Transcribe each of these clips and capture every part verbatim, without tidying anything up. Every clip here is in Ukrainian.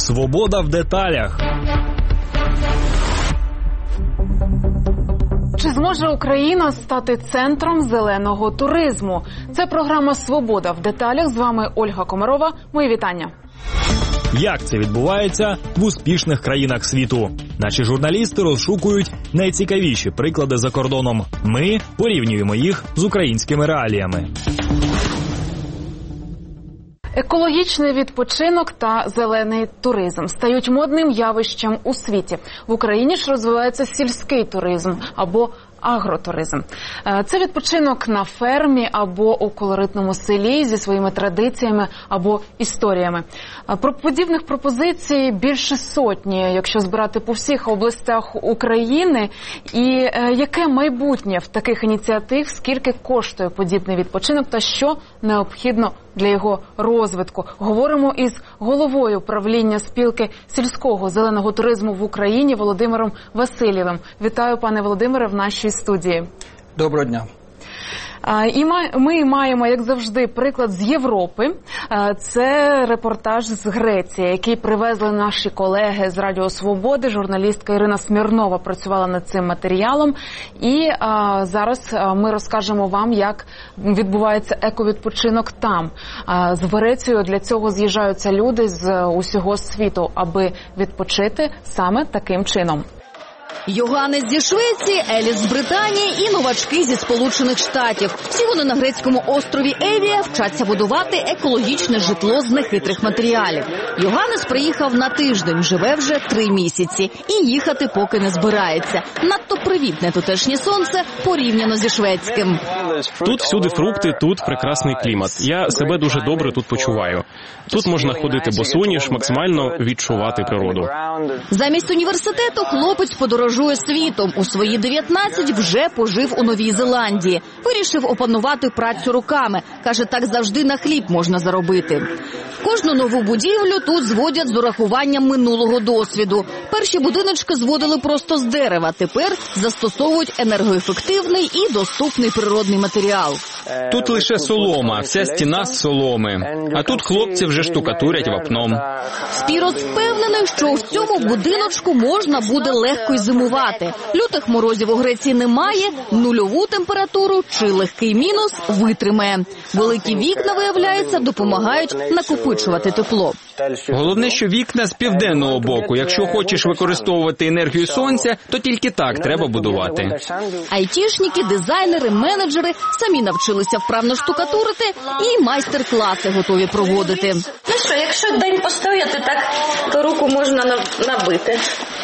Свобода в деталях. Чи зможе Україна стати центром зеленого туризму? Це програма «Свобода в деталях». З вами Ольга Комарова. Мої вітання. Як це відбувається в успішних країнах світу? Наші журналісти розшукують найцікавіші приклади за кордоном. Ми порівнюємо їх з українськими реаліями. Екологічний відпочинок та зелений туризм стають модним явищем у світі. В Україні ж розвивається сільський туризм або агротуризм. Це відпочинок на фермі або у колоритному селі зі своїми традиціями або історіями. Про подібних пропозицій більше сотні, якщо збирати по всіх областях України. І яке майбутнє в таких ініціатив, скільки коштує подібний відпочинок та що необхідно для його розвитку? Говоримо із головою правління спілки сільського зеленого туризму в Україні Володимиром Васильєвим. Вітаю, пане Володимире, в нашій студії. Доброго дня. І ми маємо, як завжди, приклад з Європи. Це репортаж з Греції, який привезли наші колеги з Радіо Свободи. Журналістка Ірина Смірнова працювала над цим матеріалом. І а, зараз ми розкажемо вам, як відбувається ековідпочинок там. А, з Грецією для цього з'їжджаються люди з усього світу, аби відпочити саме таким чином. Йоганнес зі Швеції, Еліс з Британії і новачки зі Сполучених Штатів. Всі вони на грецькому острові Евія вчаться будувати екологічне житло з нехитрих матеріалів. Йоганнес приїхав на тиждень, живе вже три місяці. І їхати поки не збирається. Надто привітне тутешнє сонце порівняно зі шведським. Тут всюди фрукти, тут прекрасний клімат. Я себе дуже добре тут почуваю. Тут можна ходити босоніж, максимально відчувати природу. Замість університету хлопець подорожує світом. У свої дев'ятнадцять вже пожив у Новій Зеландії. Вирішив опанувати працю руками. Каже, так завжди на хліб можна заробити. Кожну нову будівлю тут зводять з урахуванням минулого досвіду. Перші будиночки зводили просто з дерева. Тепер застосовують енергоефективний і доступний природний матеріал. Тут лише солома, вся стіна з соломи. А тут хлопці вже штукатурять вапном. Спірос впевнений, що в цьому будиночку можна буде легко й зимувати. Лютих морозів у Греції немає, нульову температуру чи легкий мінус витримає. Великі вікна, виявляється, допомагають накопичувати тепло. Головне, що вікна з південного боку. Якщо хочеш використовувати енергію сонця, то тільки так треба будувати. Айтішники, дизайнери, менеджери самі навчилися вправно штукатурити і майстер-класи готові проводити. Ну що, якщо день постояти, так, то руку можна набити.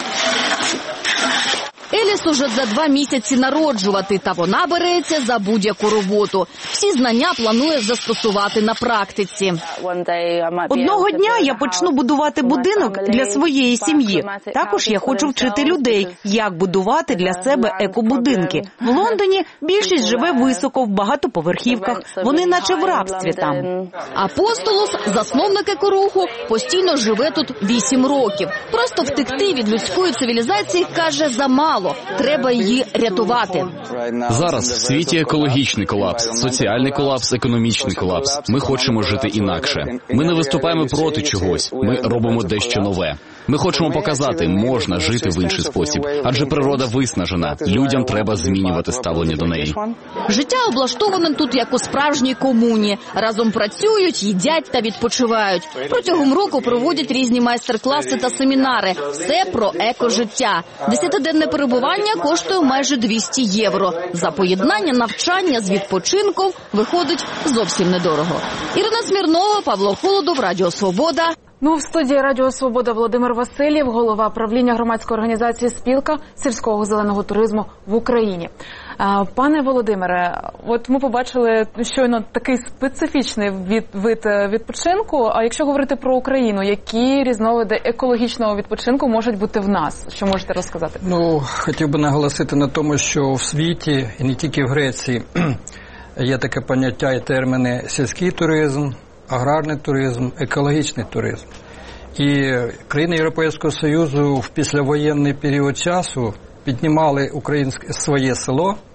Еліс уже за два місяці народжувати, та вона береться за будь-яку роботу. Всі знання планує застосувати на практиці. Одного дня я почну будувати будинок для своєї сім'ї. Також я хочу вчити людей, як будувати для себе екобудинки. В Лондоні більшість живе високо, в багатоповерхівках. Вони наче в рабстві там. Апостолос, засновник екоруху, постійно живе тут вісім років. Просто втекти від людської цивілізації, каже, замало. Треба її рятувати. Зараз в світі екологічний колапс, соціальний колапс, економічний колапс. Ми хочемо жити інакше. Ми не виступаємо проти чогось, ми робимо дещо нове. Ми хочемо показати, можна жити в інший спосіб, адже природа виснажена, людям треба змінювати ставлення до неї. Життя облаштоване тут як у справжній комуні. Разом працюють, їдять та відпочивають. Протягом року проводять різні майстер-класи та семінари. Все про екожиття. Десятиденне перебування коштує майже двісті євро. За поєднання навчання з відпочинком виходить зовсім недорого. Ірина Смірнова, Павло Холодов, Радіо Свобода. Ну, в студії Радіо Свобода Володимир Васильєв, голова правління громадської організації «Спілка сільського зеленого туризму в Україні». Пане Володимире, от ми побачили щойно такий специфічний від, вид відпочинку. А якщо говорити про Україну, які різновиди екологічного відпочинку можуть бути в нас? Що можете розказати? Ну, хотів би наголосити на тому, що в світі, і не тільки в Греції, є таке поняття і терміни сільський туризм, аграрний туризм, екологічний туризм. І країни Європейського Союзу в післявоєнний період часу піднімали українське своє село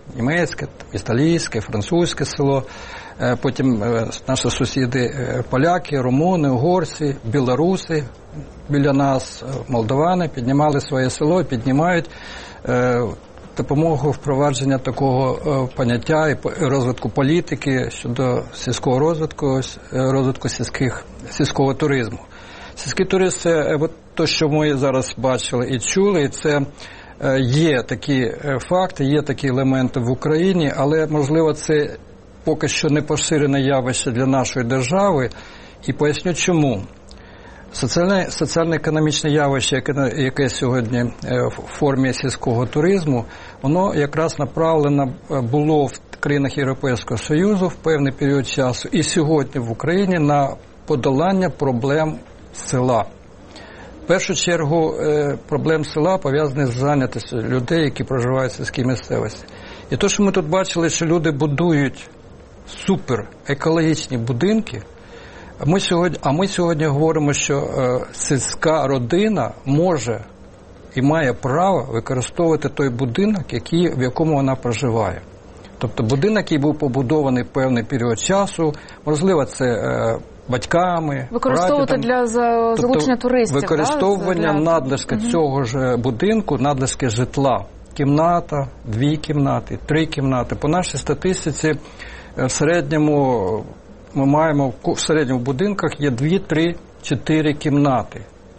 німецьке, італійське, французьке село. Потім наші сусіди поляки, румуни, угорці, білоруси біля нас, молдовани піднімали своє село і піднімають допомогу впровадження такого поняття і розвитку політики щодо сільського розвитку, розвитку сільських, сільського туризму. Сільський туризм – це те, що ми зараз бачили і чули, і це є такі факти, є такі елементи в Україні, але, можливо, це поки що не поширене явище для нашої держави, і поясню чому. Соціальне, соціально-економічне явище, яке, яке сьогодні в формі сільського туризму, воно якраз направлено було в країнах Європейського Союзу в певний період часу і сьогодні в Україні на подолання проблем села. В першу чергу проблем села пов'язані з зайнятістю людей, які проживають в сільській місцевості. І те, що ми тут бачили, що люди будують супер екологічні будинки, ми сьогодні, а ми сьогодні говоримо, що е, сільська родина може і має право використовувати той будинок, який, в якому вона проживає. Тобто будинок, який був побудований в певний період часу, можливо, це е, батьками, використовувати прадідом. Для залучення тобто, туристів. Використовування да? надлишки угу. цього ж будинку, надлишки житла. Кімната, дві кімнати, три кімнати. По нашій статистиці в середньому ми маємо, в середньому будинках є дві, три, чотири кімнати.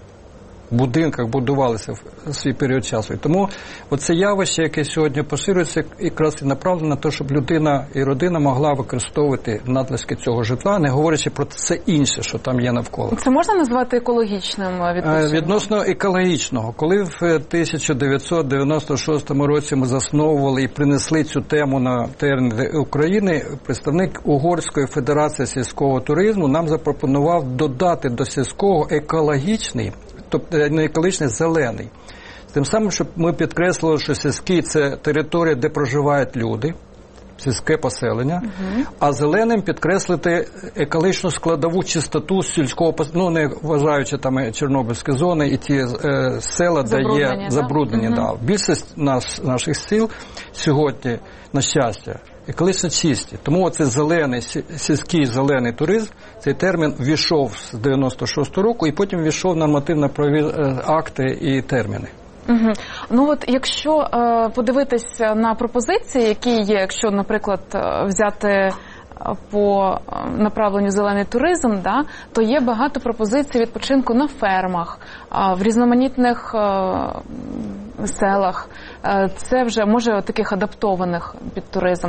В будинках будувалися в свій період часу. І тому оце явище, яке сьогодні поширюється, якраз і направлено на те, щоб людина і родина могла використовувати надлишки цього житла, не говорячи про все інше, що там є навколо. Це можна назвати екологічним відпочинком? Відносно екологічного. Коли в тисяча дев'ятсот дев'яносто шостому році ми засновували і принесли цю тему на терени України, представник Угорської федерації сільського туризму нам запропонував додати до сільського екологічний, тобто не екологічний, зелений. Тим самим, щоб ми підкреслили, що сільський – це територія, де проживають люди, сільське поселення, угу. а зеленим підкреслити екологічну складову чистоту сільського поселення, ну, не вважаючи там Чорнобильські зони і ті е, села, де є забруднення. Да? Угу. Більшість нас, наших сіл сьогодні, на щастя, екологічно чисті. Тому оцей зелений, сільський зелений туризм, цей термін ввійшов з дев'яносто шостого року і потім ввійшов в нормативно-правові акти і терміни. Угу. Ну от якщо е, подивитися на пропозиції, які є, якщо, наприклад, взяти по направленню зелений туризм, да, то є багато пропозицій відпочинку на фермах, в різноманітних селах. Це вже, може, таких адаптованих під туризм.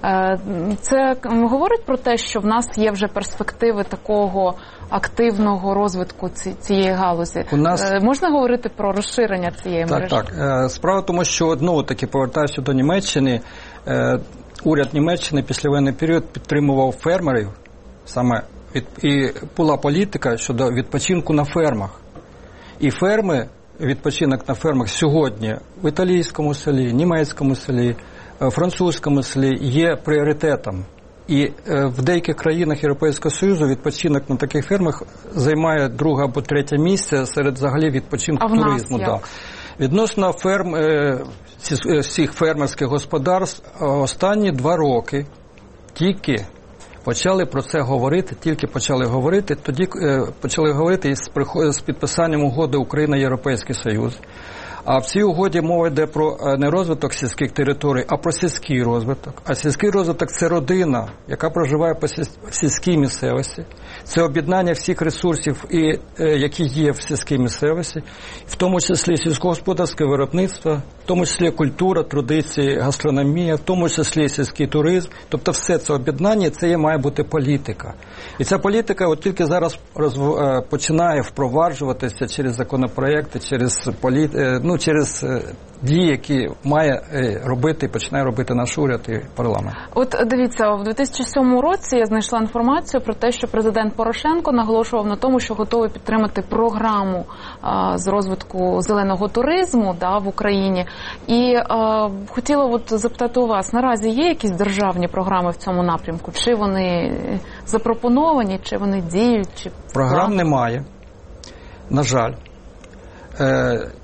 Це говорить про те, що в нас є вже перспективи такого активного розвитку цієї галузі. У нас... Можна говорити про розширення цієї так, мережі? Так, так. Справа в тому, що, знову таки, повертаюся до Німеччини, уряд Німеччини післявоєнний період підтримував фермерів, саме від, і була політика щодо відпочинку на фермах. І ферми, відпочинок на фермах сьогодні в італійському селі, німецькому селі, французькому селі є пріоритетом. І в деяких країнах Європейського Союзу відпочинок на таких фермах займає друге або третє місце серед взагалі відпочинку а туризму. Да. Відносно ферм, всіх фермерських господарств останні два роки тільки почали про це говорити, тільки почали говорити, тоді почали говорити з підписанням угоди Україна-Європейський Союз. А в цій угоді мова йде про не розвиток сільських територій, а про сільський розвиток. А сільський розвиток – це родина, яка проживає по сільській місцевості. Це об'єднання всіх ресурсів, і, які є в сільській місцевості, в тому числі сільськогосподарське виробництво, в тому числі культура, традиції, гастрономія, в тому числі сільський туризм. Тобто все це об'єднання, це є, має бути політика. І ця політика от тільки зараз розв... починає впроваджуватися через законопроекти, через полі... ну, через дії, які має робити і починає робити наш уряд і парламент. От дивіться, в дві тисячі сьомому році я знайшла інформацію про те, що президент Порошенко наголошував на тому, що готовий підтримати програму а, з розвитку зеленого туризму, да, в Україні. І а, хотіла от запитати у вас, наразі є якісь державні програми в цьому напрямку? Чи вони запропоновані, чи вони діють? Чи програм немає, на жаль. Е,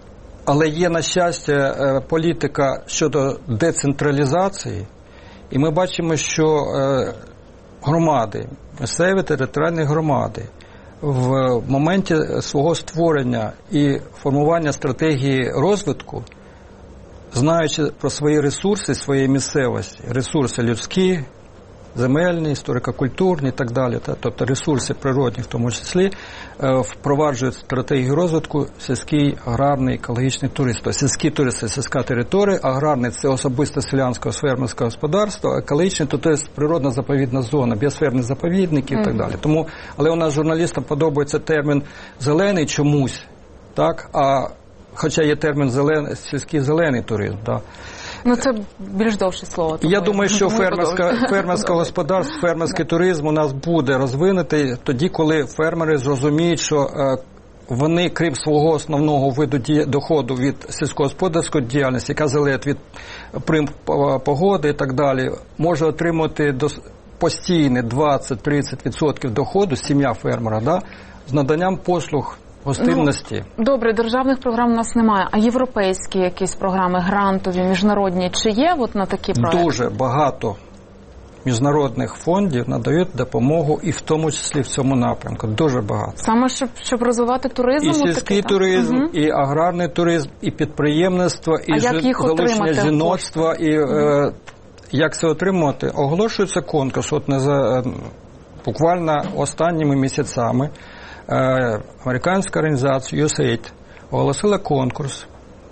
Але є, на щастя, політика щодо децентралізації, і ми бачимо, що громади, місцеві територіальні громади в моменті свого створення і формування стратегії розвитку, знаючи про свої ресурси, свої місцевості, ресурси людські, земельні, історико-культурні і так далі, тобто ресурси природні в тому числі, впроваджують стратегію розвитку сільський, аграрний, екологічний туризм. Тобто сільський туризм – це сільська територія, аграрний – це особисто селянське фермерське господарство, екологічний – це природна заповідна зона, біосферні заповідники і так далі. Тому, але у нас журналістам подобається термін «зелений» чомусь, так, а хоча є термін зелен... сільський зелений туризм, так. Ну, це більш довше слово. Тому я думаю, що фермерське, фермерське господарство, фермерський туризм у нас буде розвинутий тоді, коли фермери зрозуміють, що е, вони, крім свого основного виду ді... доходу від сільськогосподарської діяльності, яка залежить від прим погоди і так далі, може отримати дос... постійне двадцять-тридцять відсотків доходу, сім'я фермера, да, з наданням послуг гостинності. Ну, добре, державних програм у нас немає, а європейські якісь програми, грантові, міжнародні, чи є от на такі проекти? Дуже багато міжнародних фондів надають допомогу і в тому числі в цьому напрямку. Дуже багато. Саме, щоб, щоб розвивати туризм? І сільський такий, туризм, угу. і аграрний туризм, і підприємництво, і залучення жіноцтва, і угу. е, як це отримати? Оголошується конкурс. От не за, буквально останніми місяцями американська організація ю ес ей ай ді оголосила конкурс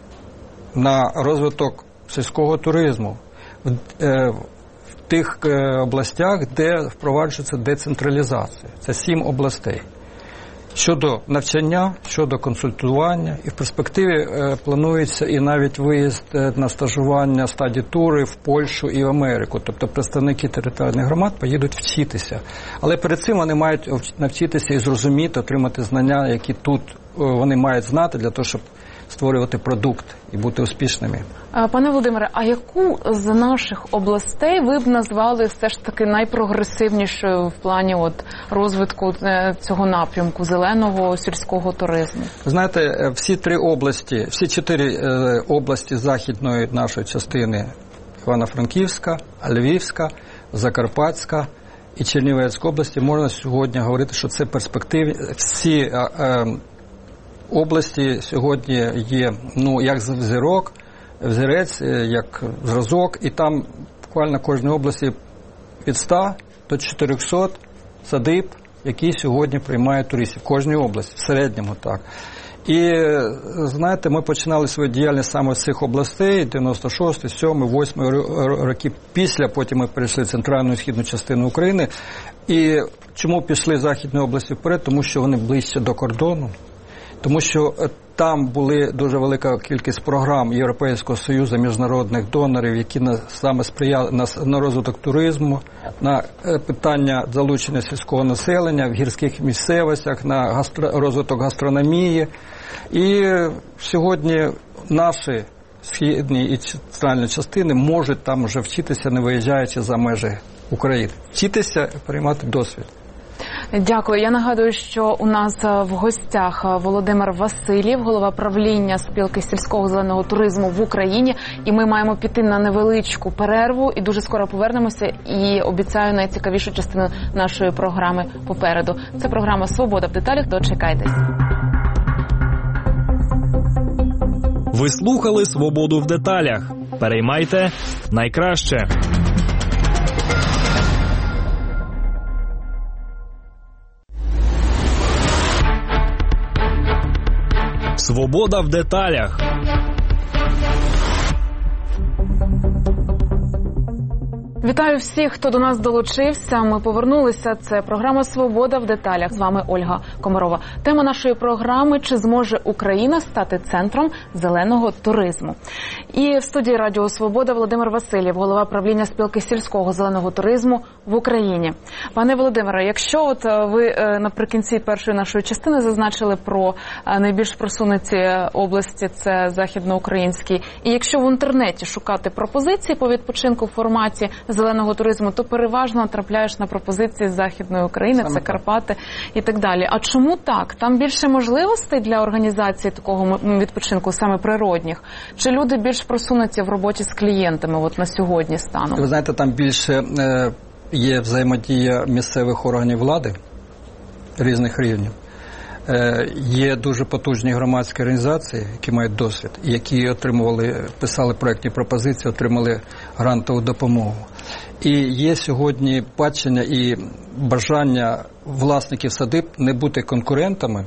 на розвиток сільського туризму в, в тих областях, де впроваджується децентралізація. Це сім областей. Щодо навчання, щодо консультування, і в перспективі е, планується і навіть виїзд на стажування стадії-тури в Польщу і в Америку. Тобто представники територіальних громад поїдуть вчитися. Але перед цим вони мають навчитися і зрозуміти, отримати знання, які тут вони мають знати для того, щоб створювати продукт і бути успішними. Пане Володимире, а яку з наших областей ви б назвали все ж таки найпрогресивнішою в плані от розвитку цього напрямку зеленого сільського туризму? Знаєте, всі три області, всі чотири області західної нашої частини, Івано-Франківська, Львівська, Закарпатська і Чернівецька області, можна сьогодні говорити, що це перспективні. Всі області сьогодні є, ну, як зірок, взірець, як зразок, і там буквально в кожній області від ста до чотирьохсот садиб, які сьогодні приймають туристів. В кожній області, в середньому так. І, знаєте, ми починали свою діяльність саме з цих областей, дев'яносто шостий, сьомий, восьмий роки після, потім ми перейшли в центральну і східну частину України. І чому пішли західні області вперед? Тому що вони ближче до кордону. Тому що там були дуже велика кількість програм Європейського Союзу, міжнародних донорів, які на, саме сприяли на, на розвиток туризму, на питання залучення сільського населення в гірських місцевостях, на гастро, розвиток гастрономії. І сьогодні наші східні і центральні частини можуть там вже вчитися, не виїжджаючи за межі України. Вчитися, приймати досвід. Дякую. Я нагадую, що у нас в гостях Володимир Васильєв, голова правління спілки сільського зеленого туризму в Україні. І ми маємо піти на невеличку перерву і дуже скоро повернемося. І обіцяю найцікавішу частину нашої програми попереду. Це програма «Свобода в деталях». Дочекайтесь. Ви слухали «Свободу в деталях». Переймайте найкраще. Свобода в деталях. Вітаю всіх, хто до нас долучився. Ми повернулися. Це програма «Свобода в деталях». З вами Ольга Комарова. Тема нашої програми – чи зможе Україна стати центром зеленого туризму? І в студії Радіо Свобода Володимир Васильєв, голова правління спілки сільського зеленого туризму в Україні. Пане Володимире, якщо от ви наприкінці першої нашої частини зазначили про найбільш просунуті області, це західноукраїнські, і якщо в інтернеті шукати пропозиції по відпочинку в форматі зеленого туризму, то переважно трапляєш на пропозиції з Західної України, це Карпати і так далі. А чому так? Там більше можливостей для організації такого відпочинку, саме природних? Чи люди більш просунуті в роботі з клієнтами от на сьогодні станом? Ви знаєте, там більше е, є взаємодія місцевих органів влади різних рівнів. Е, є дуже потужні громадські організації, які мають досвід, які отримували, писали проектні пропозиції, отримали грантову допомогу. І є сьогодні бачення і бажання власників садиб не бути конкурентами,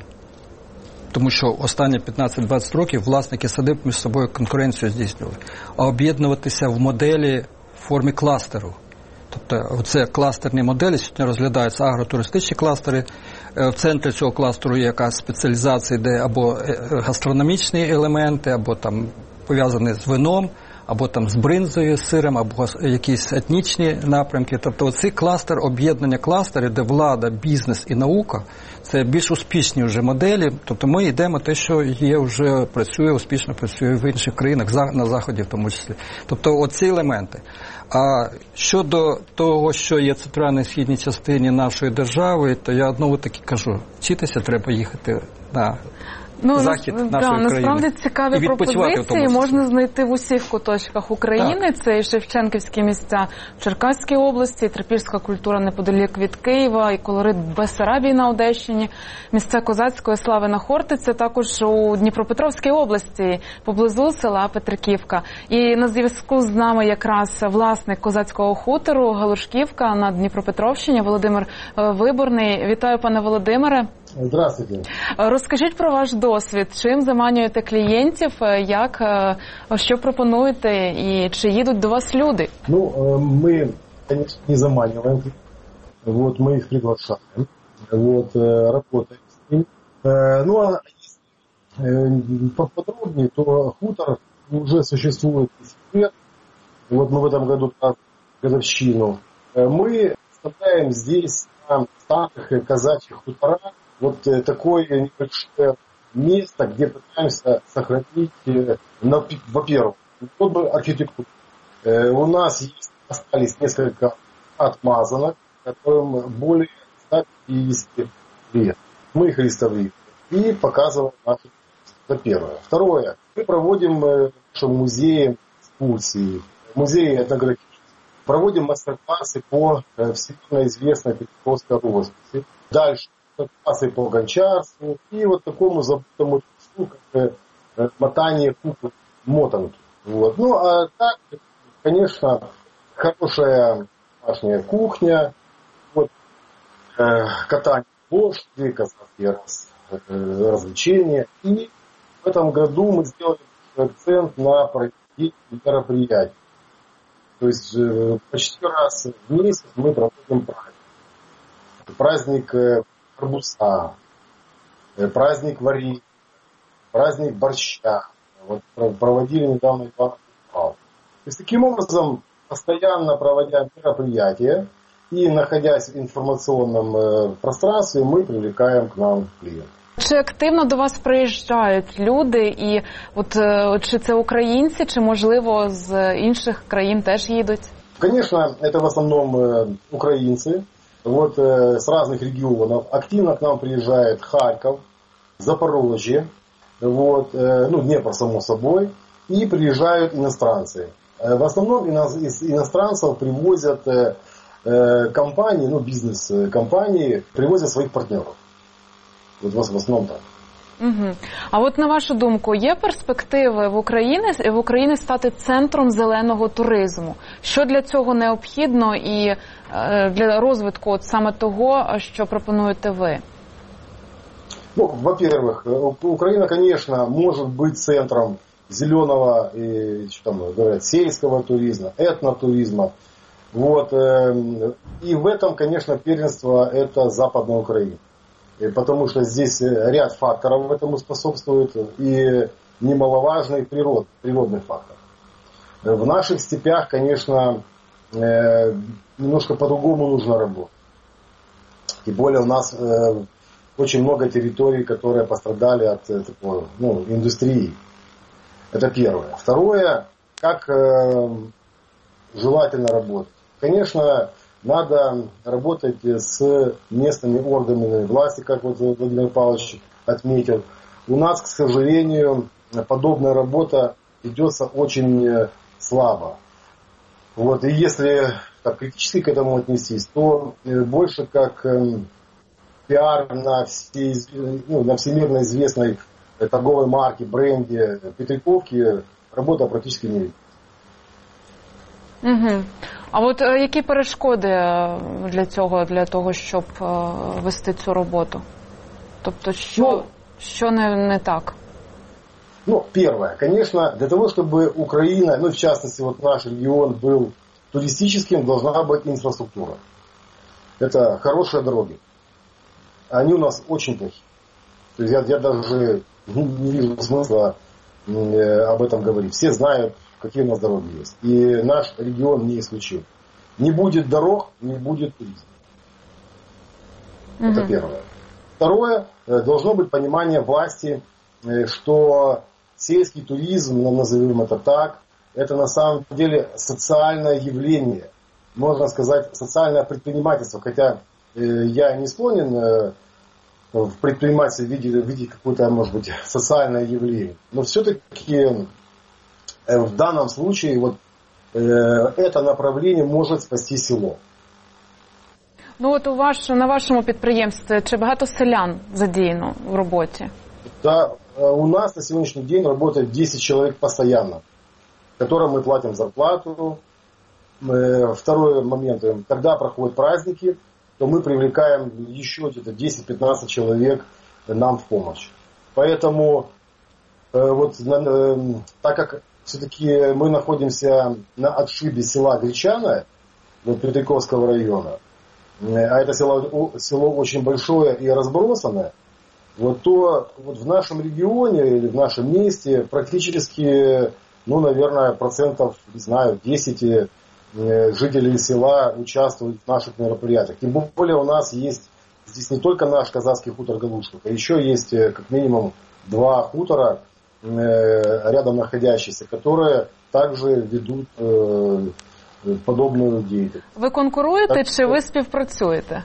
тому що останні п'ятнадцять-двадцять років власники садиб між собою конкуренцію здійснювали, а об'єднуватися в моделі в формі кластеру. Тобто оце кластерні моделі, сьогодні розглядаються агротуристичні кластери, в центрі цього кластеру є якась спеціалізація, де або гастрономічні елементи, або там пов'язані з вином, або там з бринзою, з сиром, або якісь етнічні напрямки. Тобто оцей кластер, об'єднання кластерів, де влада, бізнес і наука, це більш успішні вже моделі. Тобто ми йдемо те, що є вже, працює, успішно працює в інших країнах, на Заході в тому числі. Тобто оці елементи. А щодо того, що є в центральній східній частині нашої держави, то я одного таки кажу, вчитися треба їхати на Ну, захід на, нашої да, країни. Насправді цікаві пропозиції можна знайти в усіх куточках України. Так. Це і Шевченківські місця в Черкаській області, і трипільська культура неподалік від Києва, і колорит Бессарабії на Одещині, місця козацької слави на Хортиці, також у Дніпропетровській області, поблизу села Петриківка. І на зв'язку з нами якраз власник козацького хутору Галушківка на Дніпропетровщині Володимир Виборний. Вітаю, пане Володимире. Здравствуйте. Розкажіть про ваш досвід. Чим заманюєте клієнтів, як, що пропонуєте і чи їдуть до вас люди? Ну, мы, конечно, не заманиваем. Вот, мы их приглашаем. Вот, работаем с ними. Ну, а если поподробнее, то хутор уже существует десять лет. Вот мы в этом году годовщину. Мы оставляем здесь на старых казачьих хуторах вот такое небольшое место, где пытаемся сохранить, во-первых, вот бы архитектуру. У нас есть, остались несколько отмазанок, которым более ста пятидесяти лет. Мы их реставрируем и показываем нашу. Это первое. Второе. Мы проводим в нашем музее экскурсии, музее этнографический. Проводим мастер-классы по всемирно известной Петровской росписи. Дальше мастер-классы по гончарству и вот такому забытому трюку, как мотание куклы, мотанки. Вот. Ну, а так, конечно, хорошая домашняя кухня, вот, э, катание лошади, казахские раз, э, развлечения. И в этом году мы сделали акцент на проведение мероприятий. То есть э, почти раз в месяц мы проводим праздник. Праздник э, арбуза, э, праздник варенья, праздник борща. Вот проводили недавно Иван Купал. То есть таким образом, постоянно проводя мероприятия и находясь в информационном э, пространстве, мы привлекаем к нам клиентов. Чи активно до вас приїжджають люди, і от чи це українці, чи можливо з інших країн теж їдуть? Конечно, это в основном э, украинцы. Вот э, с разных регионов. Активно к нам приезжает Харьков, Запорожье, вот, э, ну, Днепр, само собой, и приезжают иностранцы. Э, в основном из иностранцев привозят э, э, компании, ну, бизнес-компании, привозят своих партнеров. Вот в основном так. Угу. А от на вашу думку, є перспективи в Україні, в Україні стати центром зеленого туризму? Що для цього необхідно і е, для розвитку от саме того, що пропонуєте ви? Ну, во-первых, Украина, конечно, может быть центром зеленого, и, что там говорят, сельского туризма, этнотуризма. Вот, э, и в этом, конечно, первенство это Западная Украина. Потому что здесь ряд факторов этому способствует, и немаловажный природ, природный фактор. В наших степях, конечно, немножко по-другому нужно работать. Тем более у нас очень много территорий, которые пострадали от такой, ну, индустрии. Это первое. Второе, как желательно работать. Конечно, надо работать с местными органами власти, как вот Владимир Павлович отметил. У нас, к сожалению, подобная работа ведется очень слабо. Вот, и если так, критически к этому отнестись, то больше как пиар на, все, ну, на всемирно известной торговой марке, бренде Петряковки работа практически не ведется. Угу. А от які перешкоди для цього, для того, щоб вести цю роботу? Тобто, що, ну, що не, не так? Ну, первое, конечно, для того, чтобы Украина, ну, в частности, вот наш регион был туристическим, должна быть инфраструктура. Это хорошие дороги. Они у нас очень плохие. То есть я, я даже не вижу смысла об этом говорить. Все знают, какие у нас дороги есть. И наш регион не исключил. Не будет дорог, не будет туризма. Mm-hmm. Это первое. Второе, должно быть понимание власти, что сельский туризм, назовем это так, это на самом деле социальное явление. Можно сказать, социальное предпринимательство. Хотя я не склонен в предпринимательстве видеть, видеть какое-то, может быть, социальное явление. Но все-таки в данном случае вот, э, это направление может спасти село. Ну от у ваш, на вашому підприємстві чи багато селян задіяно в роботі? Да, у нас на сегодняшний день работает десять человек постоянно, которым мы платим зарплату. Второй момент, когда проходят праздники, то мы привлекаем еще где-то десять-пятнадцать человек нам в помощь. Поэтому вот, так как все-таки мы находимся на отшибе села Гречаное, вот Петряковского района, а это село, село очень большое и разбросанное, вот то вот в нашем регионе или в нашем месте практически, ну, наверное, процентов, не знаю, десять жителей села участвуют в наших мероприятиях. Тем более у нас есть здесь не только наш казахский хутор Галушков, а еще есть как минимум два хутора рядом находящиеся, которые также ведут э, подобную деятельность. Ви конкуруєте так, чи ви співпрацюєте?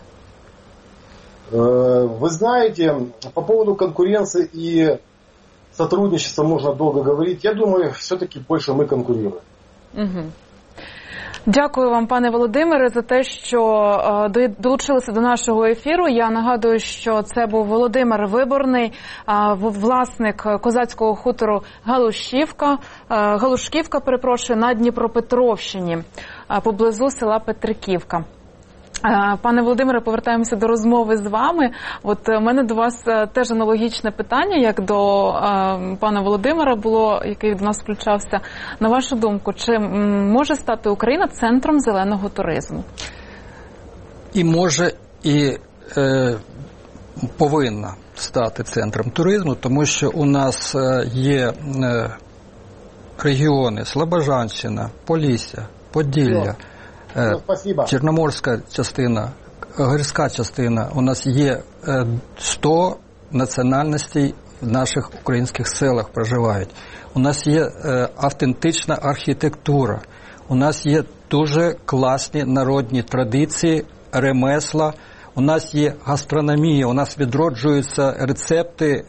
Э, вы знаете, по поводу конкуренции и сотрудничества можно долго говорить. Я думаю, все-таки больше мы конкурируем. Угу. Дякую вам, пане Володимире, за те, що долучилися до нашого ефіру. Я нагадую, що це був Володимир Виборний, власник козацького хутору Галушківка, Галушківка, перепрошую, на Дніпропетровщині, поблизу села Петриківка. Пане Володимире, повертаємося до розмови з вами. От у мене до вас теж аналогічне питання, як до е, пана Володимира було, який до нас включався. На вашу думку, чи може стати Україна центром зеленого туризму? І може, і е, повинна стати центром туризму, тому що у нас є е, регіони Слобожанщина, Полісся, Поділля, Чорноморська частина, гірська частина. У нас є сто національностей в наших українських селах проживають. У нас є автентична архітектура. У нас є дуже класні народні традиції, ремесла. У нас є гастрономія, у нас відроджуються рецепти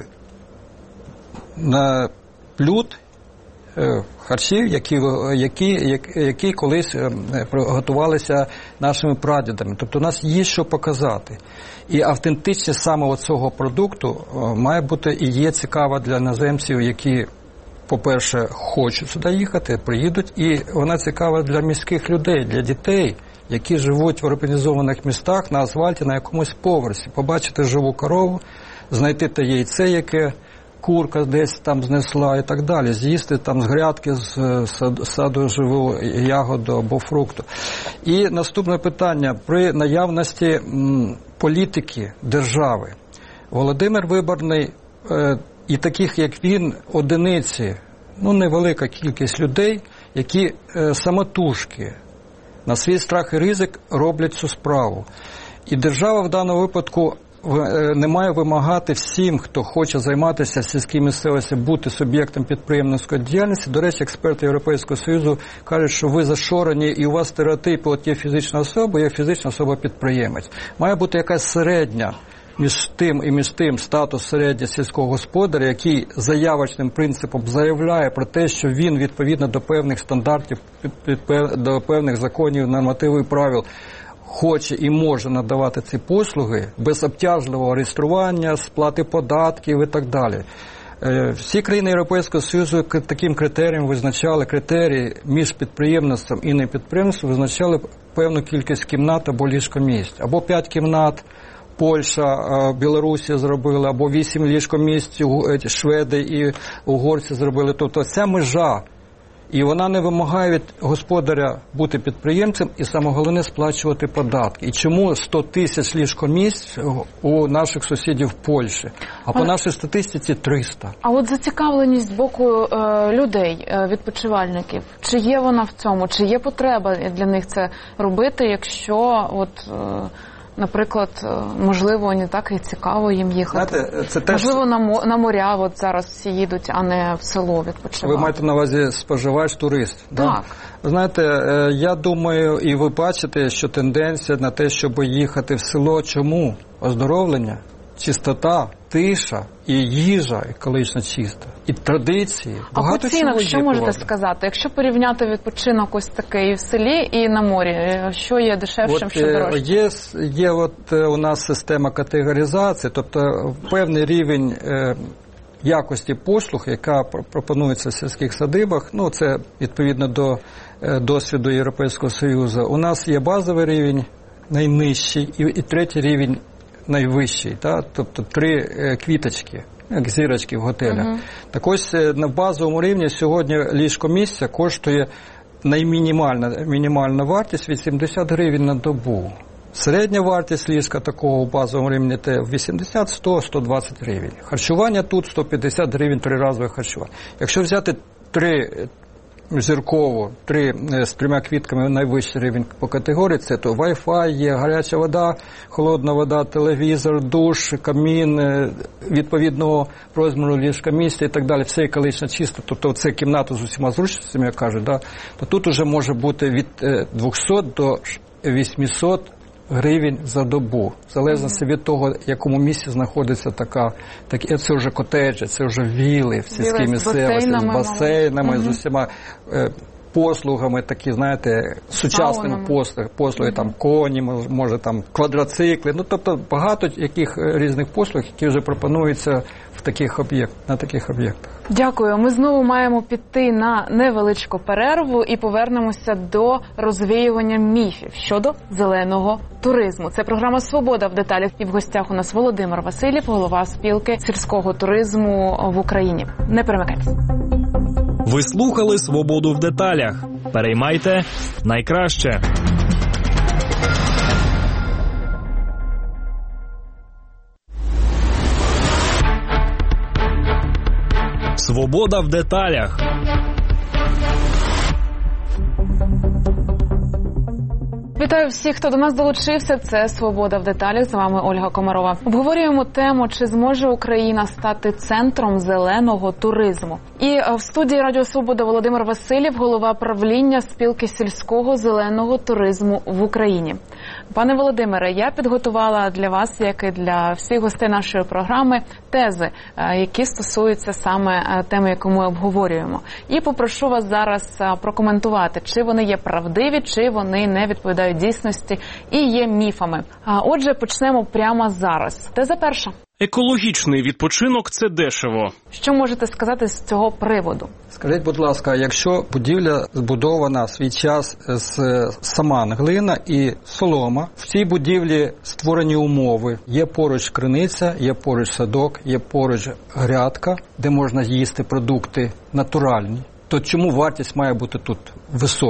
на блюд, харчів, які, які, які колись готувалися нашими прадідами. Тобто у нас є що показати. І автентичність саме цього продукту має бути і є цікава для іноземців, які, по-перше, хочуть сюди їхати, приїдуть, і вона цікава для міських людей, для дітей, які живуть в урбанізованих містах на асфальті на якомусь поверсі. Побачити живу корову, знайти те яйце, яке курка десь там знесла і так далі, з'їсти там з грядки, з саду живу ягоду або фрукту. І наступне питання. При наявності м, політики держави Володимир Виборний е, і таких, як він, одиниці, ну невелика кількість людей, які е, самотужки на свій страх і ризик роблять цю справу. І держава в даному випадку не має вимагати всім, хто хоче займатися сільською місцевістю, бути суб'єктом підприємницької діяльності. До речі, експерти Європейського Союзу кажуть, що ви зашорені і у вас стереотипи, от є фізична особа, є фізична особа-підприємець. Має бути якась середня між тим і між тим статус середнього сільського господаря, який заявочним принципом заявляє про те, що він відповідно до певних стандартів, до певних законів, нормативів і правил хоче і може надавати ці послуги без обтяжливого реєстрування, сплати податків і так далі. Всі країни Європейського Союзу таким критерієм визначали, критерії між підприємництвом і непідприємництвом визначали певну кількість кімнат або ліжкомісць. Або п'ять кімнат Польща, Білорусія зробили, або вісім ліжкомісць шведи і угорці зробили. Тобто ця межа, і вона не вимагає від господаря бути підприємцем і, саме головне, сплачувати податки. І чому сто тисяч ліжкомісць у наших сусідів в Польщі, а по нашій статистиці триста. А от зацікавленість з боку е, людей, е, відпочивальників, чи є вона в цьому, чи є потреба для них це робити, якщо от... Е, наприклад, можливо, не так і цікаво їм їхати. Знаєте, це теж... Можливо, на, мо... на моря от зараз всі їдуть, а не в село відпочивати. Ви маєте на увазі споживач, турист? Так. Да? Знаєте, я думаю, і ви бачите, що тенденція на те, щоб їхати в село. Чому? Оздоровлення, чистота, тиша і їжа екологічно чиста, і традиції. А багато по цінах що можете поважно. сказати? Якщо порівняти відпочинок ось такий в селі і на морі, що є дешевшим, от, що дорожчим? Є, є от у нас система категоризації, тобто певний рівень е, якості послуг, яка пропонується в сільських садибах, ну це відповідно до е, досвіду Європейського Союзу. У нас є базовий рівень, найнижчий, і, і третій рівень найвищий, та? Тобто три квіточки, як зірочки в готелях. Uh-huh. Так ось на базовому рівні сьогодні ліжкомісця коштує наймінімальна мінімальна вартість вісімдесят гривень на добу. Середня вартість ліжка такого базового рівня – це вісімдесят, сто, сто двадцять гривень. Харчування тут сто п'ятдесят гривень, триразове харчування. Якщо взяти три зірково, три з трьома квітками найвищий рівень по категорії, це то Wi-Fi, є гаряча вода, холодна вода, телевізор, душ, камін, відповідного розміру ліжка місця і так далі. Все екологічно чисто, тобто це кімната з усіма зручностями, я кажу, да? То тут вже може бути від двохсот до вісімсот гривень за добу, в залежності від того, в якому місці знаходиться така, так, це вже котеджі, це вже віли в сільській місцевості, з басейнами, угу. з усіма е, послугами, такі, знаєте, сучасними послуги, послуги, угу. там коні, може там квадроцикли, ну тобто багато яких різних послуг, які вже пропонуються в таких об'єктах, на таких об'єктах. Дякую. Ми знову маємо піти на невеличку перерву і повернемося до розвіювання міфів щодо зеленого туризму. Це програма «Свобода в деталях». І в гостях у нас Володимир Василів, голова спілки сільського туризму в Україні. Не перемикайтеся. Ви слухали «Свободу в деталях». Переймайте найкраще. Свобода в деталях. Вітаю всіх, хто до нас долучився. Це «Свобода в деталях». З вами Ольга Комарова. Обговорюємо тему, чи зможе Україна стати центром зеленого туризму. І в студії Радіо Свобода Володимир Василів, голова правління спілки сільського зеленого туризму в Україні. Пане Володимире, я підготувала для вас, як і для всіх гостей нашої програми, тези, які стосуються саме теми, яку ми обговорюємо. І попрошу вас зараз прокоментувати, чи вони є правдиві, чи вони не відповідають дійсності і є міфами. Отже, почнемо прямо зараз. Теза перша. Екологічний відпочинок – це дешево. Що можете сказати з цього приводу? Скажіть, будь ласка, якщо будівля збудована в свій час з саман, глина і солома, в цій будівлі створені умови, є поруч криниця, є поруч садок, є поруч грядка, де можна їсти продукти натуральні, то чому вартість має бути тут висока?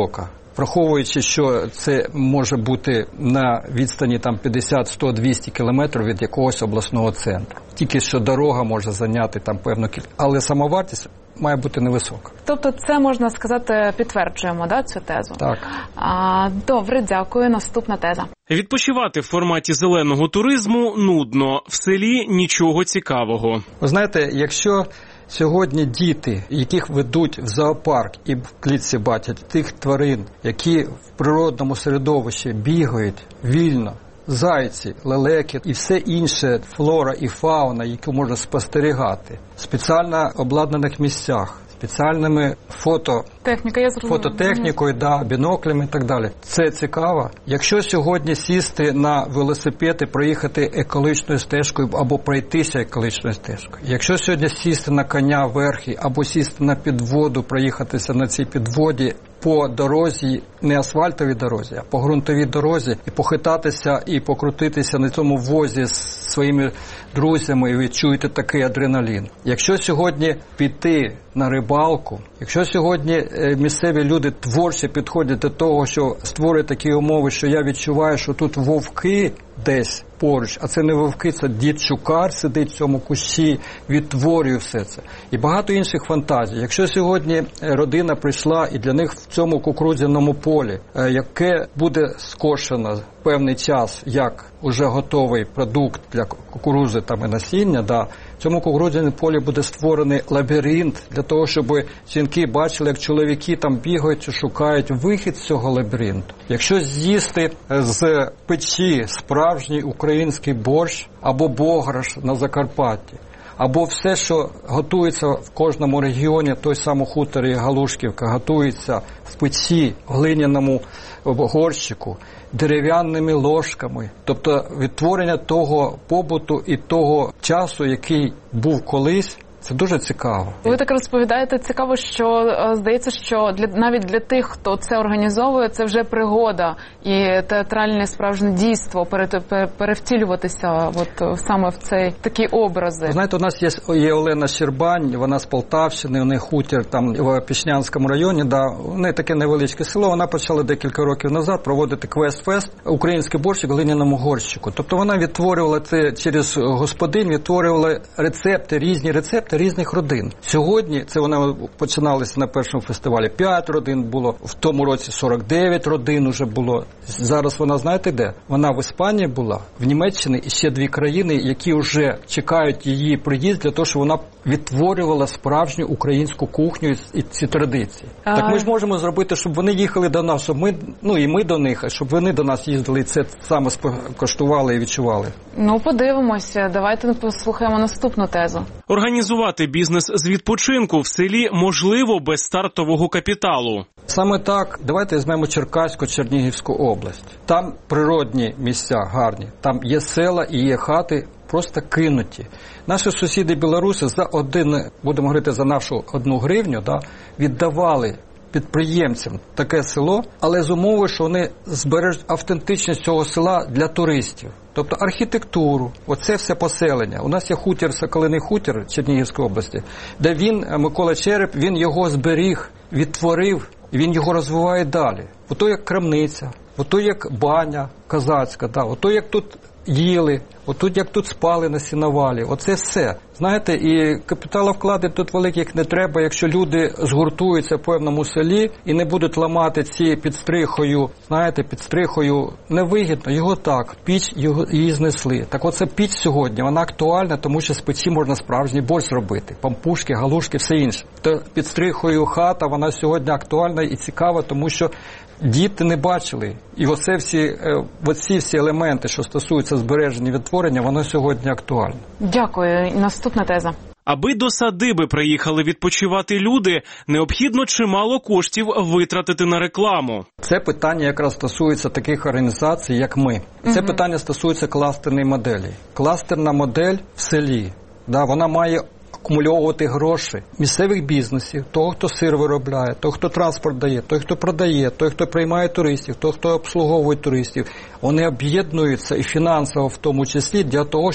Враховуючи, що це може бути на відстані там п'ятдесят, сто, двісті кілометрів від якогось обласного центру. Тільки що дорога може зайняти там певну кількість, але самовартість має бути невисока. Тобто це, можна сказати, підтверджуємо, да, цю тезу? Так. А, добре, дякую. Наступна теза. Відпочивати в форматі зеленого туризму нудно. В селі нічого цікавого. Ви знаєте, якщо сьогодні діти, яких ведуть в зоопарк і в клітці бачать тих тварин, які в природному середовищі бігають вільно, зайці, лелеки і все інше, флора і фауна, яку можна спостерігати в спеціально обладнаних місцях, спеціальними фото, Техніка, я фототехнікою, да, біноклями і так далі. Це цікаво. Якщо сьогодні сісти на велосипед і проїхати екологічною стежкою або пройтися екологічною стежкою, якщо сьогодні сісти на коня верхи або сісти на підводу, проїхатися на цій підводі по дорозі, не асфальтовій дорозі, а по ґрунтовій дорозі, і похитатися і покрутитися на цьому возі з своїми друзями, і ви чуєте такий адреналін. Якщо сьогодні піти на рибалку, якщо сьогодні місцеві люди творчо підходять до того, що створюють такі умови, що я відчуваю, що тут вовки десь поруч, а це не вовки, це дід Шукар сидить в цьому кущі, відтворює все це. І багато інших фантазій. Якщо сьогодні родина прийшла і для них в цьому кукурудзяному полі, яке буде скошено певний час, як уже готовий продукт для кукурудзи там і насіння, да, в цьому кукурудзяному полі буде створений лабіринт для того, щоб жінки бачили, як чоловіки там бігають і шукають вихід з цього лабіринту. Якщо з'їсти з печі справжній український борщ або бограш на Закарпатті, або все, що готується в кожному регіоні, той самий хутор і Галушківка, готується в печі, в глиняному горщику, дерев'яними ложками. Тобто відтворення того побуту і того часу, який був колись, це дуже цікаво. Ви так розповідаєте, цікаво, що здається, що для навіть для тих, хто це організовує, це вже пригода і театральне справжнє дійство перевтілюватися от саме в цей такі образи. Знаєте, у нас є, є Олена Щербань, вона з Полтавщини, у неї хутір там в Піщанському районі, да, у неї таке невеличке село, вона почала декілька років назад проводити квест-фест «Український борщик в глиняному горщику». Тобто вона відтворювала це через господинь, відтворювала рецепти, різні рецепти різних родин. Сьогодні, це вона починалася на першому фестивалі, п'ять родин було, в тому році сорок дев'ять родин уже було. Зараз вона, знаєте де? Вона в Іспанії була, в Німеччині і ще дві країни, які вже чекають її приїзд для того, щоб вона відтворювала справжню українську кухню і ці традиції. А... Так ми ж можемо зробити, щоб вони їхали до нас, щоб ми, ну і ми до них, щоб вони до нас їздили і це саме коштували і відчували. Ну, подивимося. Давайте послухаємо наступну тезу. Організувати бізнес з відпочинку в селі можливо без стартового капіталу. Саме так. Давайте візьмемо Черкаську, Чернігівську область. Там природні місця гарні. Там є села і є хати просто кинуті. Наші сусіди білоруси за один, будемо говорити за нашу одну гривню, да, віддавали підприємцям таке село, але з умови, що вони збережуть автентичність цього села для туристів. Тобто архітектуру, оце все поселення. У нас є хутір, Соколиний хутір Чернігівської області, де він, Микола Череп, він його зберіг, відтворив, і він його розвиває далі. Ото як крамниця, ото як баня козацька, да, ото як тут їли, отут як тут спали на сіновалі, оце все. Знаєте, і капіталовкладень тут великих не треба, якщо люди згуртуються в певному селі і не будуть ламати ці під стрихою, знаєте, під стрихою невигідно, його так, піч його, її знесли. Так оце піч сьогодні, вона актуальна, тому що з печі можна справжній борщ робити, пампушки, галушки, все інше. То під стрихою хата, вона сьогодні актуальна і цікава, тому що діти не бачили. І оце всі, оці всі елементи, що стосуються збереження і відтворення, воно сьогодні актуальне. Дякую. Наступна теза. Аби до садиби приїхали відпочивати люди, необхідно чимало коштів витратити на рекламу. Це питання якраз стосується таких організацій, як ми. Це угу. питання стосується кластерної моделі. Кластерна модель в селі, да, вона має акумульовувати гроші місцевих бізнесів, того, хто сир виробляє, того, хто транспорт дає, той, хто продає, той, хто приймає туристів, той, хто обслуговує туристів. Вони об'єднуються і фінансово в тому числі для того, щоб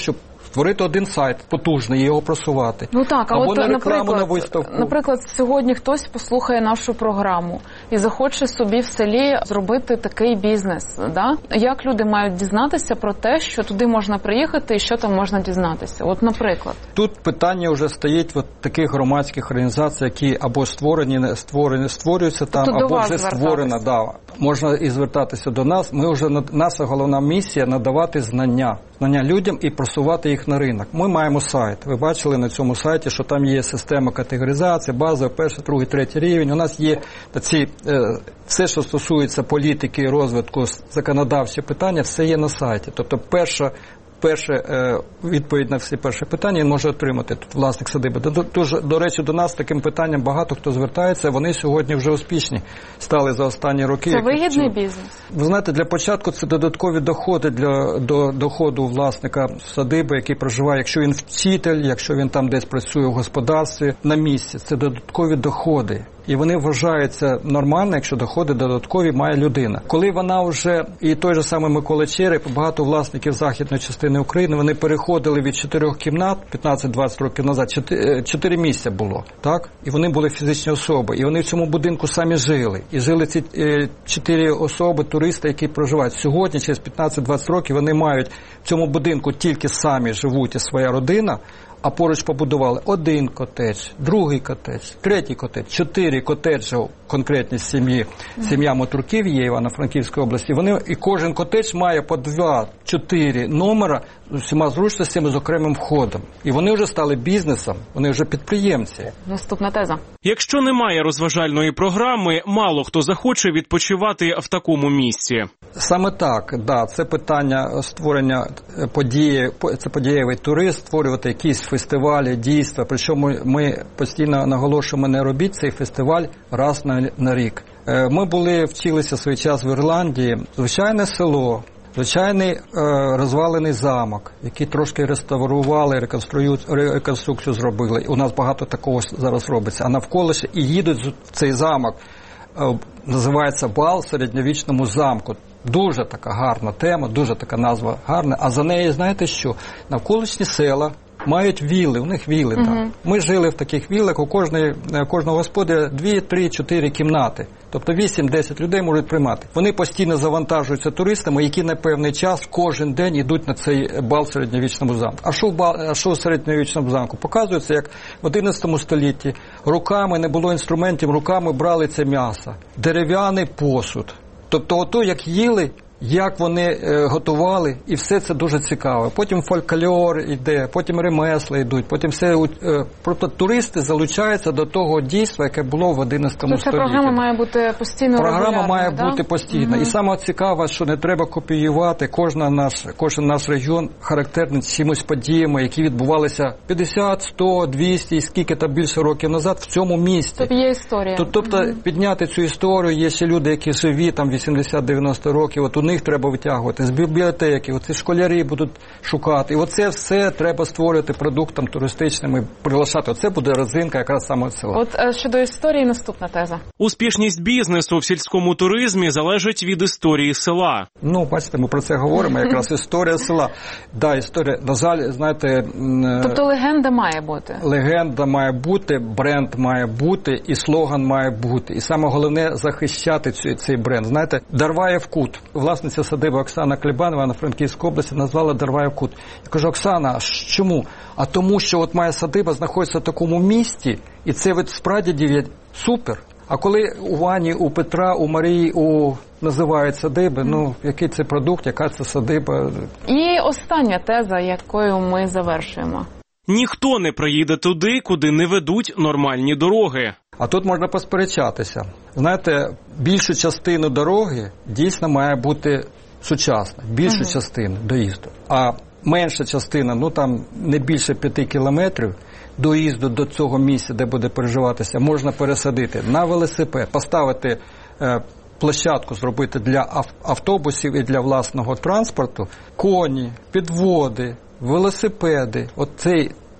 Створити один сайт потужний і його просувати. Ну так, а або от, на рекламу, наприклад, на виставку. Наприклад, сьогодні хтось послухає нашу програму і захоче собі в селі зробити такий бізнес. Да? Як люди мають дізнатися про те, що туди можна приїхати і що там можна дізнатися? От, наприклад. Тут питання вже стоїть от таких громадських організацій, які або створені, створені, створюються там, тобто або вже створена. Да. Можна і звертатися до нас. Ми вже, наша головна місія – надавати знання. Знання людям і просувати їх на ринок. Ми маємо сайт. Ви бачили на цьому сайті, що там є система категоризації, базовий, перший, другий, третій рівень. У нас є ці, все, що стосується політики, розвитку, законодавчі питання, все є на сайті. Тобто перша Перше, відповідь на всі перші питання він може отримати тут власник садиби. До, до, до речі, до нас з таким питанням багато хто звертається, вони сьогодні вже успішні стали за останні роки. Це вигідний бізнес? Ви знаєте, для початку це додаткові доходи для до, доходу власника садиби, який проживає, якщо він вчитель, якщо він там десь працює в господарстві на місці, це додаткові доходи. І вони вважаються нормально, якщо доходи додаткові має людина. Коли вона вже, і той же самий Микола Череп, багато власників західної частини України, вони переходили від чотирьох кімнат, п'ятнадцять-двадцять років назад, чотири місця було, так? І вони були фізичні особи, і вони в цьому будинку самі жили. І жили ці чотири особи, туристи, які проживають. Сьогодні, через п'ятнадцять-двадцять років, вони мають в цьому будинку тільки самі живуть і своя родина, а поруч побудували один котедж, другий котедж, третій котедж, чотири котеджі в конкретній сім'ї. Сім'я Мотруків є Івано-Франківської області. Вони, і кожен котедж має по два-чотири номера з усіма зручностями, з окремим входом. І вони вже стали бізнесом, вони вже підприємці. Наступна теза. Якщо немає розважальної програми, мало хто захоче відпочивати в такому місці. Саме так, да, це питання створення події, це подієвий туризм, створювати якісь фестивалі, дійства. Причому ми постійно наголошуємо, не робіть цей фестиваль раз на, на рік. Ми були, вчилися в свій час в Ірландії, звичайне село, звичайний е, розвалений замок, який трошки реставрували, реконструкцію зробили. У нас багато такого зараз робиться. А навколо ще і їдуть в цей замок, е, називається бал в середньовічному замку. Дуже така гарна тема, дуже така назва гарна. А за нею, знаєте що? Навколишні села мають вілли, у них вілли там. Uh-huh. Ми жили в таких віллах, у кожної, кожного господаря дві, три, чотири кімнати. Тобто вісім-десять людей можуть приймати. Вони постійно завантажуються туристами, які на певний час кожен день йдуть на цей бал в середньовічному замку. А що в, бал, а що в середньовічному замку? Показується, як в одинадцятому столітті руками, не було інструментів, руками брали це м'ясо. Дерев'яний посуд. Тобто ото, як їли, як вони е, готували, і все це дуже цікаво. Потім фольклор йде, потім ремесла йдуть, потім все, е, просто туристи залучаються до того дійства, яке було в одинадцятому столітті. Ця програма має бути постійно Програма має да? бути постійно. Mm-hmm. І саме цікаве, що не треба копіювати. Кожна наш, кожен наш регіон характерний чимось подіями, які відбувалися п'ятдесят, сто, двісті і скільки там більше років назад в цьому місті. Тобто є історія. Тобто mm-hmm. підняти цю історію, є ще люди, які живі, там вісімдесят-дев'яносто років, от у них треба витягувати з бібліотеки, оці школярі будуть шукати. І оце все треба створювати продуктом туристичним і приглашати. Оце буде родзинка якраз саме села. От щодо історії, наступна теза. Успішність бізнесу в сільському туризмі залежить від історії села. Ну, бачите, ми про це говоримо, якраз історія села. Да, історія, на жаль, знаєте... Тобто легенда має бути? Легенда має бути, бренд має бути і слоган має бути. І саме головне захищати цей, цей бренд. Знаєте, Дарваєв кут. Власниця садиби Оксана Клебанова на Франківській області назвала Дарваєв кут. Я кажу, Оксана, а чому? А тому, що от моя садиба знаходиться в такому місті, і це від спрадідів є супер. А коли у Вані, у Петра, у Марії, у називають садиби, ну, який це продукт, яка це садиба? І остання теза, якою ми завершуємо. Ніхто не приїде туди, куди не ведуть нормальні дороги. А тут можна посперечатися. Знаєте, більшу частину дороги дійсно має бути сучасна, більшу uh-huh. частину доїзду. А менша частина, ну там не більше п'яти кілометрів, доїзду до цього місця, де буде переживатися, можна пересадити на велосипед, поставити е, площадку, зробити для автобусів і для власного транспорту, коні, підводи, велосипеди. От цей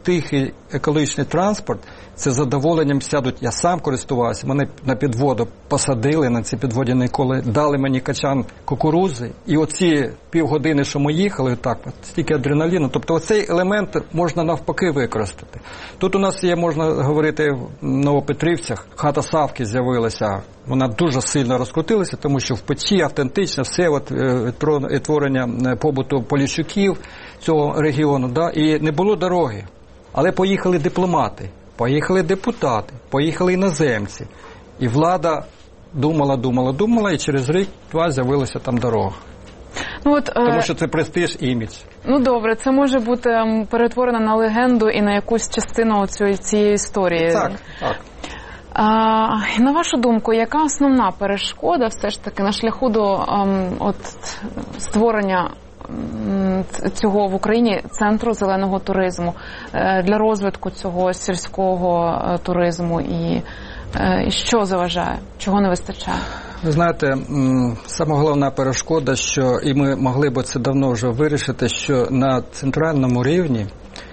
тихий екологічний транспорт, це з задоволенням сядуть, я сам користувався, мене на підводу посадили, на ці підводяні коли, дали мені качан кукурузи, і оці півгодини, що ми їхали, так, стільки адреналіну, тобто оцей елемент можна навпаки використати. Тут у нас є, можна говорити, в Новопетрівцях, хата Савки з'явилася, вона дуже сильно розкрутилася, тому що в печі автентично все от, творення побуту Поліщуків цього регіону, да, і не було дороги, але поїхали дипломати, поїхали депутати, поїхали іноземці, і влада думала, думала, думала, і через рік-два з'явилася там дорога. Ну, от, Тому що це престиж, імідж. Ну добре, це може бути перетворено на легенду і на якусь частину цієї, цієї історії. Так, так. А, на вашу думку, яка основна перешкода все ж таки на шляху до ем, от, створення ем, цього в Україні центру зеленого туризму, е, для розвитку цього сільського е, туризму і е, що заважає, чого не вистачає? Ви знаєте, сама головна перешкода, що, і ми могли б це давно вже вирішити, що на центральному рівні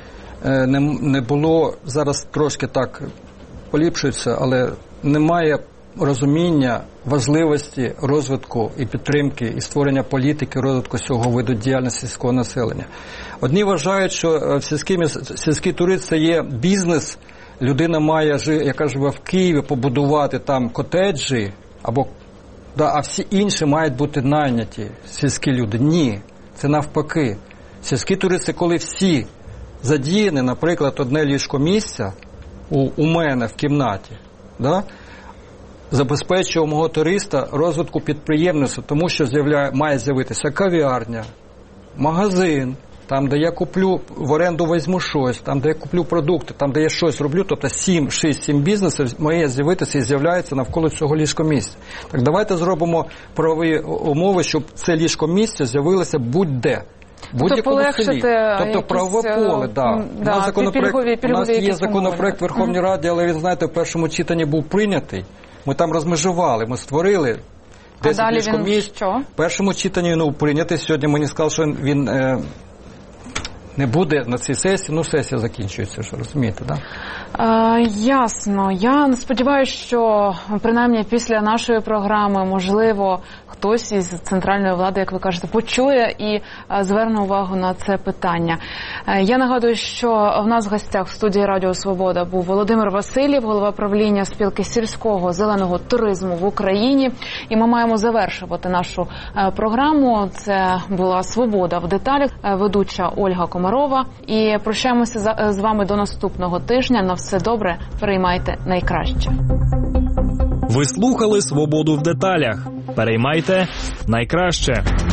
не, не було, зараз трошки так поліпшується, але немає розуміння важливості розвитку і підтримки, і створення політики розвитку цього виду діяльності сільського населення. Одні вважають, що сільський, сільський туризм – це є бізнес, людина має, яка живе в Києві, побудувати там котеджі, або, да, а всі інші мають бути найняті, сільські люди. Ні, це навпаки. Сільський туризм – це коли всі задіяні, наприклад, одне ліжко місця у, у мене в кімнаті, да, забезпечує мого туриста розвитку підприємництва, тому що з'являє, має з'явитися кав'ярня, магазин, там, де я куплю, в оренду візьму щось, там, де я куплю продукти, там, де я щось роблю, тобто сім, шість, сім бізнесів має з'явитися і з'являється навколо цього ліжкомісця. Так давайте зробимо правові умови, щоб це ліжкомісце з'явилося будь-де. Будь-якому селі. Тобто правове поле, да. Да, у нас, законопроект, пільгові, пільгові, у нас є законопроект в Верховній Раді, але він, знаєте, в першому читанні був прийнятий. Ми там розмежували, ми створили десять ліжкомісць. В першому читанні він був прийнятий. Сьогодні мені сказали, що він е, не буде на цій сесії, ну сесія закінчується, що розумієте, так? Да? Е, ясно. Я сподіваюся, що принаймні після нашої програми, можливо, хтось із центральної влади, як ви кажете, почує і зверне увагу на це питання. Я нагадую, що в нас в гостях в студії Радіо Свобода був Володимир Васильєв, голова правління спілки сільського зеленого туризму в Україні. І ми маємо завершувати нашу програму. Це була «Свобода в деталях», ведуча Ольга Комарова. І прощаємося з вами до наступного тижня. На все добре, переймайте найкраще. Ви слухали «Свободу в деталях». Переймайте найкраще.